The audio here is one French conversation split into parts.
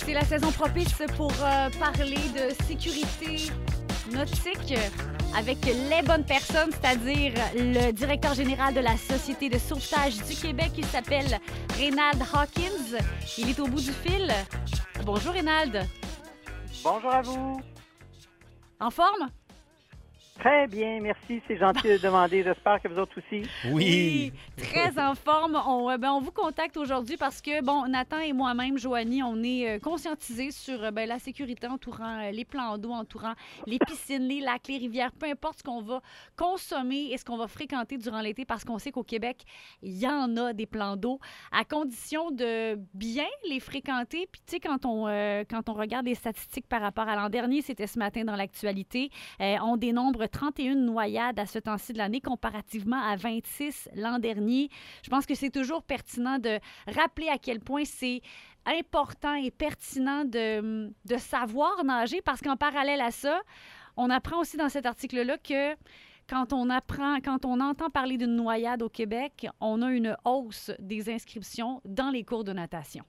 C'est la saison propice pour parler de sécurité nautique avec les bonnes personnes, c'est-à-dire le directeur général de la Société de sauvetage du Québec qui s'appelle Reynald Hawkins. Il est au bout du fil. Bonjour Reynald. Bonjour à vous. En forme? Très bien, merci. C'est gentil de demander. J'espère que vous autres aussi. Oui, très en forme. On vous contacte aujourd'hui parce que, Nathan et moi-même, Joanie, on est conscientisés sur la sécurité entourant les plans d'eau, entourant les piscines, les lacs, les rivières, peu importe ce qu'on va consommer et ce qu'on va fréquenter durant l'été parce qu'on sait qu'au Québec, il y en a des plans d'eau à condition de bien les fréquenter. Puis, tu sais, quand on regarde les statistiques par rapport à l'an dernier, c'était ce matin dans l'actualité, on dénombre 31 noyades à ce temps-ci de l'année comparativement à 26 l'an dernier. Je pense que c'est toujours pertinent de rappeler à quel point c'est important et pertinent de savoir nager parce qu'en parallèle à ça, on apprend aussi dans cet article-là que quand on entend parler d'une noyade au Québec, on a une hausse des inscriptions dans les cours de natation.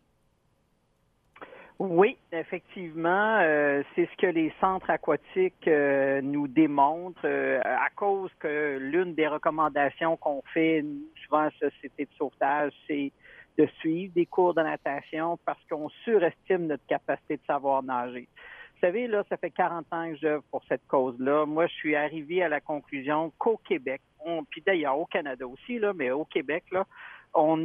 Oui, effectivement, c'est ce que les centres aquatiques nous démontrent à cause que l'une des recommandations qu'on fait, nous, souvent à la Société de sauvetage, c'est de suivre des cours de natation parce qu'on surestime notre capacité de savoir nager. Vous savez, là, ça fait 40 ans que j'œuvre pour cette cause-là. Moi, je suis arrivé à la conclusion qu'au Québec, puis d'ailleurs au Canada aussi, là, mais au Québec, là, on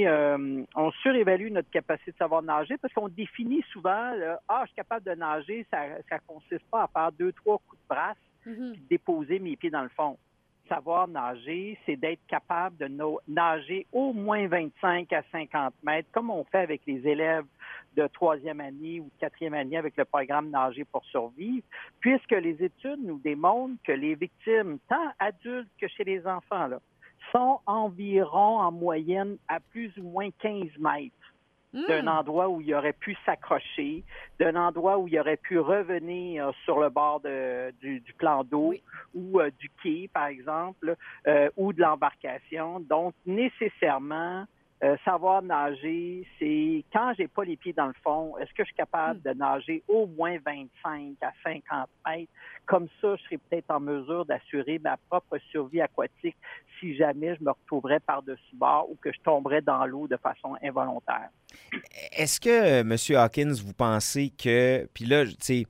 surévalue notre capacité de savoir nager parce qu'on définit souvent, je suis capable de nager, ça consiste pas à faire 2-3 coups de brasse puis déposer mes pieds dans le fond. Savoir nager, c'est d'être capable de nager au moins 25 à 50 mètres, comme on fait avec les élèves de 3e année ou de 4e année avec le programme Nager pour survivre, puisque les études nous démontrent que les victimes, tant adultes que chez les enfants, là, sont environ en moyenne à plus ou moins 15 mètres d'un endroit où il aurait pu s'accrocher, d'un endroit où il aurait pu revenir sur le bord du plan d'eau ou du quai, par exemple, ou de l'embarcation. Donc, nécessairement, savoir nager, c'est quand j'ai pas les pieds dans le fond, est-ce que je suis capable de nager au moins 25 à 50 mètres? Comme ça, je serais peut-être en mesure d'assurer ma propre survie aquatique si jamais je me retrouverais par-dessus bord ou que je tomberais dans l'eau de façon involontaire. Est-ce que, M. Hawkins, vous pensez que... Puis là, tu sais,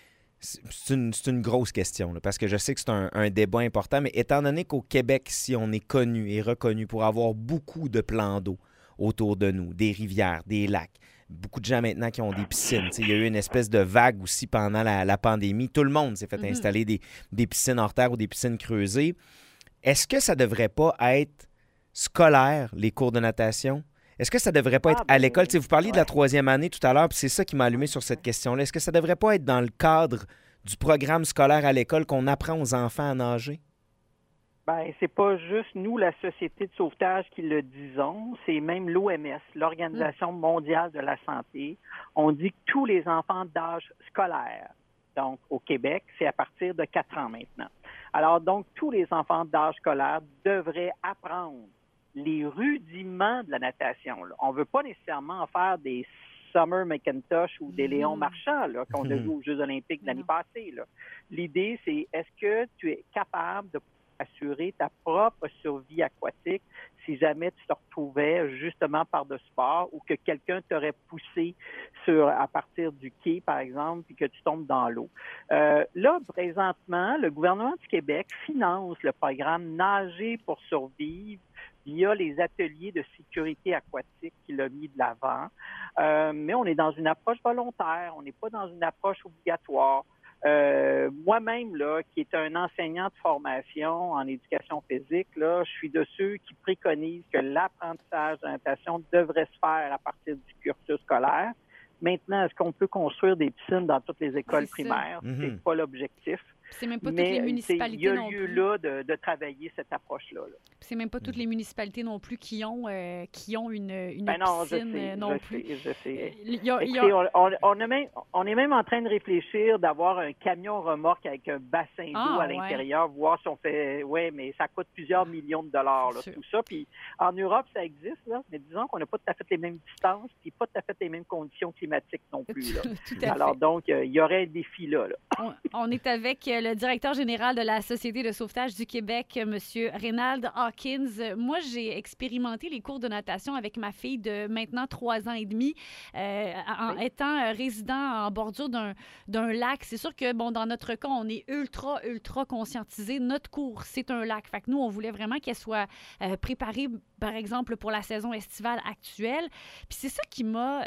c'est une grosse question, là, parce que je sais que c'est un débat important, mais étant donné qu'au Québec, si on est connu et reconnu pour avoir beaucoup de plans d'eau autour de nous, des rivières, des lacs, beaucoup de gens maintenant qui ont des piscines. Il y a eu une espèce de vague aussi pendant la pandémie. Tout le monde s'est fait installer des piscines hors terre ou des piscines creusées. Est-ce que ça ne devrait pas être scolaire, les cours de natation? Est-ce que ça ne devrait pas être à l'école? Vous parliez de la 3e année tout à l'heure, puis c'est ça qui m'a allumé sur cette question-là. Est-ce que ça ne devrait pas être dans le cadre du programme scolaire à l'école qu'on apprend aux enfants à nager? Ben, c'est pas juste nous, la Société de sauvetage, qui le disons, c'est même l'OMS, l'Organisation mondiale de la santé. On dit que tous les enfants d'âge scolaire, donc au Québec, c'est à partir de 4 ans maintenant. Alors donc, tous les enfants d'âge scolaire devraient apprendre les rudiments de la natation. Là. On ne veut pas nécessairement en faire des Summer McIntosh ou des Léon Marchand là, qu'on a vu aux Jeux olympiques de l'année passée. Là. L'idée, c'est est-ce que tu es capable de assurer ta propre survie aquatique si jamais tu te retrouvais justement par-dessus bord ou que quelqu'un t'aurait poussé à partir du quai, par exemple, puis que tu tombes dans l'eau. Là, présentement, le gouvernement du Québec finance le programme Nager pour survivre via les ateliers de sécurité aquatique qu'il a mis de l'avant. Mais on est dans une approche volontaire, on n'est pas dans une approche obligatoire. Moi-même, là, qui est un enseignant de formation en éducation physique, là, je suis de ceux qui préconisent que l'apprentissage de la natation devrait se faire à partir du cursus scolaire. Maintenant, est-ce qu'on peut construire des piscines dans toutes les écoles primaires? C'est pas l'objectif. C'est même pas toutes les municipalités non plus. Il y a lieu là de travailler cette approche-là. C'est même pas toutes les municipalités non plus qui ont une non, piscine non plus. Je sais. Écoutez, on est même en train de réfléchir d'avoir un camion remorque avec un bassin d'eau à l'intérieur, voir si on fait... Oui, mais ça coûte plusieurs millions de dollars, là, tout ça. Puis en Europe, ça existe, là, mais disons qu'on n'a pas tout à fait les mêmes distances, puis pas tout à fait les mêmes conditions climatiques non plus. Là. Tout à Alors fait. donc, il y aurait un défi là. On est avec le directeur général de la Société de sauvetage du Québec, M. Reynald Hawkins. Moi, j'ai expérimenté les cours de natation avec ma fille de maintenant 3 ans et demi, en étant résident en bordure d'un lac. C'est sûr que, bon, dans notre cas, on est ultra conscientisé. Notre cours, c'est un lac. Fait que nous, on voulait vraiment qu'elle soit préparée, par exemple, pour la saison estivale actuelle. Puis c'est ça qui m'a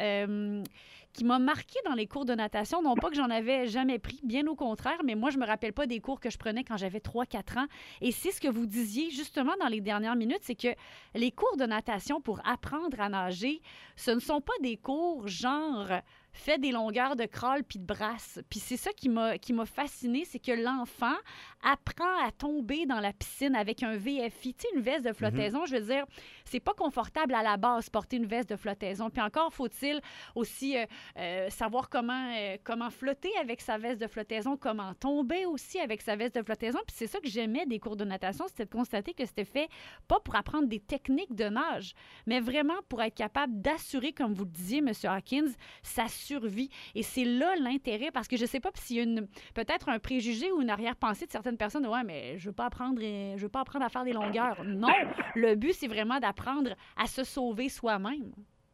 marqué dans les cours de natation. Non pas que j'en avais jamais pris, bien au contraire, mais moi, je me rappelle pas des cours que je prenais quand j'avais 3-4 ans. Et c'est ce que vous disiez justement dans les dernières minutes, c'est que les cours de natation pour apprendre à nager, ce ne sont pas des cours genre fait des longueurs de crawl puis de brasse. Puis c'est ça qui m'a fascinée, c'est que l'enfant apprend à tomber dans la piscine avec un VFI. Tu sais, une veste de flottaison, je veux dire, c'est pas confortable à la base porter une veste de flottaison. Puis encore faut-il aussi savoir comment flotter avec sa veste de flottaison, comment tomber aussi avec sa veste de flottaison. Puis c'est ça que j'aimais des cours de natation, c'était de constater que c'était fait pas pour apprendre des techniques de nage, mais vraiment pour être capable d'assurer, comme vous le disiez, M. Hawkins, sa survie. Et c'est là l'intérêt, parce que je sais pas s'il y a peut-être un préjugé ou une arrière-pensée de certaines personnes. Ouais, mais je veux pas apprendre à faire des longueurs. Non, le but, c'est vraiment d'apprendre à se sauver soi-même.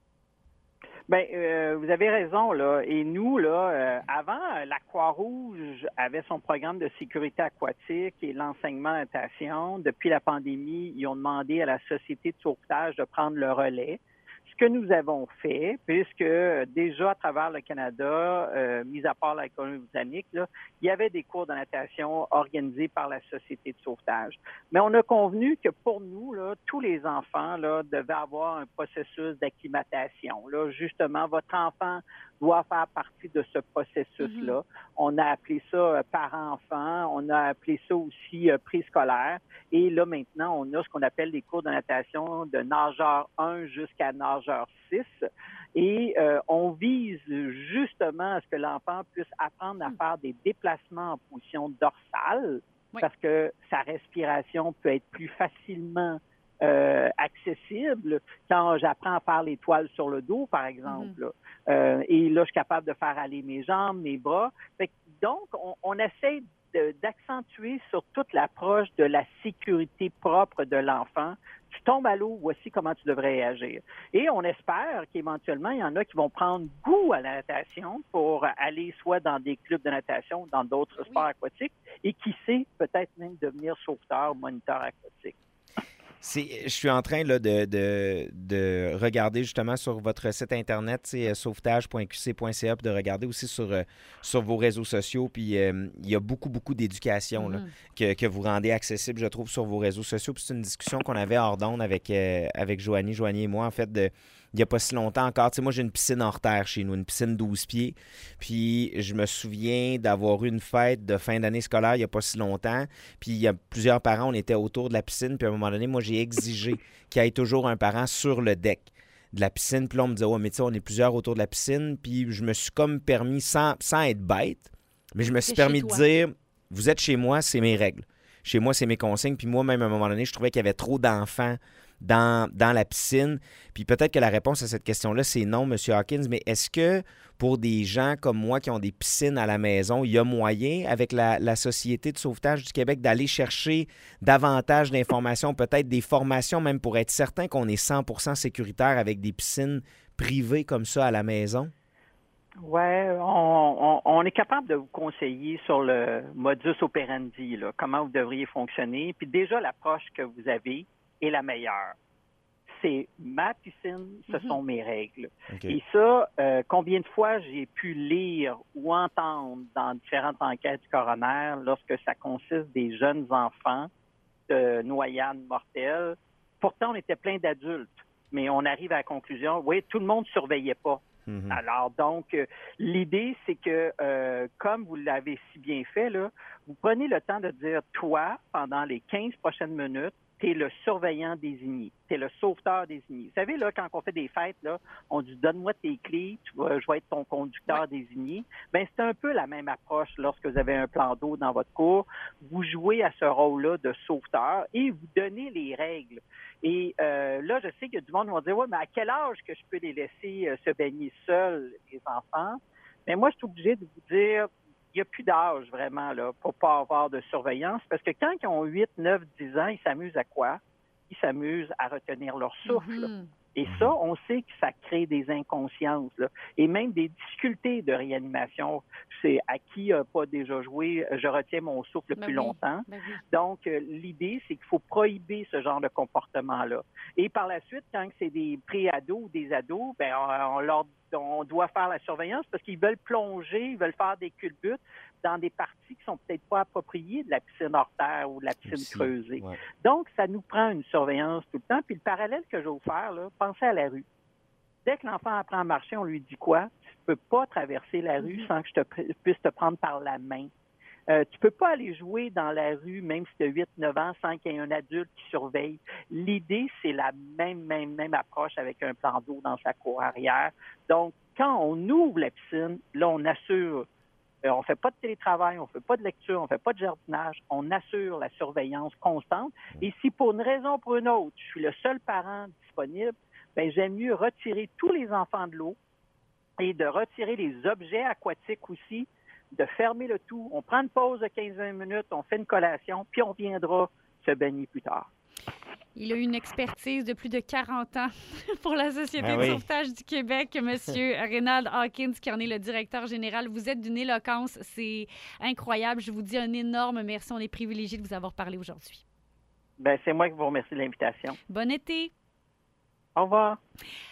Bien, vous avez raison, là. Et nous, là, avant, la Croix-Rouge avait son programme de sécurité aquatique et l'enseignement natation. Depuis la pandémie, ils ont demandé à la Société de sauvetage de prendre le relais. Ce que nous avons fait, puisque déjà à travers le Canada, mis à part la Colombie-Britannique, là, il y avait des cours de natation organisés par la Société de sauvetage. Mais on a convenu que pour nous, là, tous les enfants là, devaient avoir un processus d'acclimatation. Là, justement, votre enfant doit faire partie de ce processus-là. On a appelé ça parent-enfant, on a appelé ça aussi préscolaire. Et là, maintenant, on a ce qu'on appelle des cours de natation de nageur 1 jusqu'à nageur 6. Et on vise justement à ce que l'enfant puisse apprendre à faire des déplacements en position dorsale, parce que sa respiration peut être plus facilement accessible quand j'apprends à faire l'étoile sur le dos, par exemple. Et là, je suis capable de faire aller mes jambes, mes bras. Donc, on essaie d'accentuer sur toute l'approche de la sécurité propre de l'enfant. Tu tombes à l'eau, voici comment tu devrais réagir. Et on espère qu'éventuellement, il y en a qui vont prendre goût à la natation pour aller soit dans des clubs de natation ou dans d'autres sports aquatiques et qui sait, peut-être même devenir sauveteur, moniteur aquatique. Je suis en train là, de regarder justement sur votre site internet, sauvetage.qc.ca, de regarder aussi sur vos réseaux sociaux. Puis il y a beaucoup d'éducation là, que vous rendez accessible, je trouve, sur vos réseaux sociaux. Puis c'est une discussion qu'on avait hors d'onde avec Joanie et moi, en fait, il n'y a pas si longtemps encore. Tu sais, moi, j'ai une piscine hors terre chez nous, une piscine 12 pieds. Puis je me souviens d'avoir eu une fête de fin d'année scolaire il n'y a pas si longtemps. Puis il y a plusieurs parents, on était autour de la piscine. Puis à un moment donné, moi, j'ai exigé qu'il y ait toujours un parent sur le deck de la piscine. Puis là, on me disait, ouais, mais tu sais, on est plusieurs autour de la piscine. Puis je me suis comme permis, sans être bête, mais je me suis permis de dire, vous êtes chez moi, c'est mes règles. Chez moi, c'est mes consignes. Puis moi, même à un moment donné, je trouvais qu'il y avait trop d'enfants dans la piscine. Puis peut-être que la réponse à cette question-là, c'est non, M. Hawkins, mais est-ce que pour des gens comme moi qui ont des piscines à la maison, il y a moyen, avec la Société de sauvetage du Québec, d'aller chercher davantage d'informations, peut-être des formations même pour être certain qu'on est 100% sécuritaire avec des piscines privées comme ça à la maison? Oui, on est capable de vous conseiller sur le modus operandi, là, comment vous devriez fonctionner. Puis déjà, l'approche que vous avez est la meilleure. C'est ma piscine, ce sont mes règles. Okay. Et ça, combien de fois j'ai pu lire ou entendre dans différentes enquêtes du coroner lorsque ça consiste des jeunes enfants de noyades mortelles. Pourtant, on était plein d'adultes, mais on arrive à la conclusion, oui, tout le monde ne surveillait pas. Mhm. Alors, donc, l'idée, c'est que, comme vous l'avez si bien fait, là, vous prenez le temps de dire, toi, pendant les 15 prochaines minutes, tu es le surveillant désigné, tu es le sauveteur désigné. Vous savez, là, quand on fait des fêtes, là, on dit, donne-moi tes clés, je vais être ton conducteur désigné. Bien, c'est un peu la même approche lorsque vous avez un plan d'eau dans votre cour. Vous jouez à ce rôle-là de sauveteur et vous donnez les règles. Et là, je sais qu'il y a du monde qui va dire, ouais, mais à quel âge que je peux les laisser se baigner seuls, les enfants? Mais moi, je suis obligée de vous dire, il n'y a plus d'âge vraiment là pour pas avoir de surveillance parce que quand ils ont 8, 9, 10 ans, ils s'amusent à quoi? Ils s'amusent à retenir leur souffle. Mhm. Et ça, on sait que ça crée des inconsciences là, et même des difficultés de réanimation. C'est à qui n'a pas déjà joué, je retiens mon souffle Ben plus oui. longtemps. Ben oui. Donc, l'idée, c'est qu'il faut prohiber ce genre de comportement-là. Et par la suite, quand c'est des pré-ados ou des ados, ben on doit faire la surveillance parce qu'ils veulent plonger, ils veulent faire des culbutes dans des parties qui sont peut-être pas appropriées de la piscine hors terre ou de la piscine Aussi, creusée. ouais. Donc, ça nous prend une surveillance tout le temps. Puis le parallèle que je vais vous faire, là, pensez à la rue. Dès que l'enfant apprend à marcher, on lui dit quoi? Tu ne peux pas traverser la rue sans que je puisse te prendre par la main. Tu peux pas aller jouer dans la rue, même si tu as 8, 9 ans, sans qu'il y ait un adulte qui surveille. L'idée, c'est la même approche avec un plan d'eau dans sa cour arrière. Donc, quand on ouvre la piscine, là, on assure, on fait pas de télétravail, on fait pas de lecture, on fait pas de jardinage, on assure la surveillance constante. Et si pour une raison ou pour une autre, je suis le seul parent disponible, ben j'aime mieux retirer tous les enfants de l'eau et de retirer les objets aquatiques aussi, de fermer le tout. On prend une pause de 15-20 minutes, on fait une collation, puis on viendra se baigner plus tard. Il a une expertise de plus de 40 ans pour la Société de sauvetage du Québec, M. Reynald Hawkins, qui en est le directeur général. Vous êtes d'une éloquence, c'est incroyable. Je vous dis un énorme merci. On est privilégiés de vous avoir parlé aujourd'hui. Ben, c'est moi qui vous remercie de l'invitation. Bon été. Au revoir.